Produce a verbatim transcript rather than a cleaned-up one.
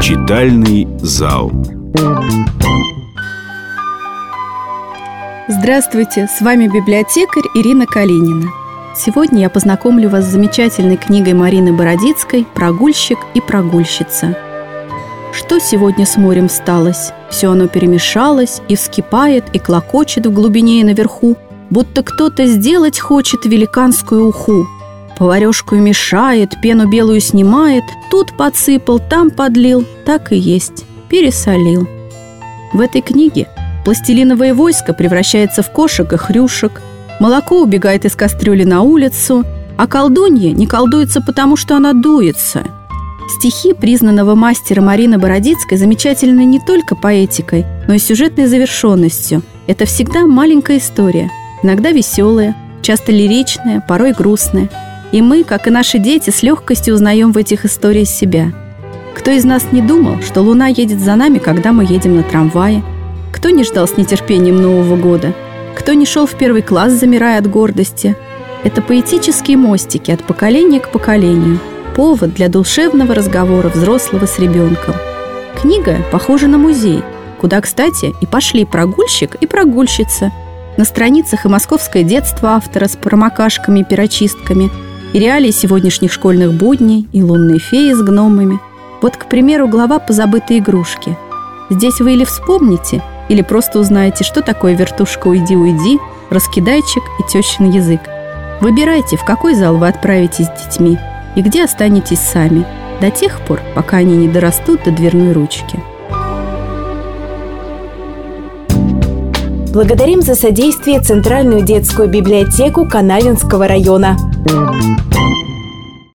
Читальный зал. Здравствуйте, с вами библиотекарь Ирина Калинина. Сегодня я познакомлю вас с замечательной книгой Марины Бородицкой «Прогульщик и прогульщица». Что сегодня с морем сталось? Все оно перемешалось и вскипает, и клокочет в глубине и наверху, будто кто-то сделать хочет великанскую уху. Поварешку мешает, пену белую снимает, тут подсыпал, там подлил, так и есть, пересолил. В этой книге пластилиновое войско превращается в кошек и хрюшек, молоко убегает из кастрюли на улицу, а колдунья не колдуется, потому что она дуется. Стихи признанного мастера Марины Бородицкой замечательны не только поэтикой, но и сюжетной завершенностью. Это всегда маленькая история, иногда веселая, часто лиричная, порой грустная. И мы, как и наши дети, с легкостью узнаем в этих историях себя. Кто из нас не думал, что луна едет за нами, когда мы едем на трамвае? Кто не ждал с нетерпением Нового года? Кто не шел в первый класс, замирая от гордости? Это поэтические мостики от поколения к поколению, повод для душевного разговора взрослого с ребенком. Книга похожа на музей, куда, кстати, и пошли прогульщик и прогульщица. На страницах и московское детство автора с промокашками и перочистками, и реалии сегодняшних школьных будней, и лунные феи с гномами. Вот, к примеру, глава «Позабытые игрушки». Здесь вы или вспомните, или просто узнаете, что такое вертушка «Уйди, уйди», раскидайчик и тещин язык. Выбирайте, в какой зал вы отправитесь с детьми и где останетесь сами, до тех пор, пока они не дорастут до дверной ручки. Благодарим за содействие Центральную детскую библиотеку Канавинского района.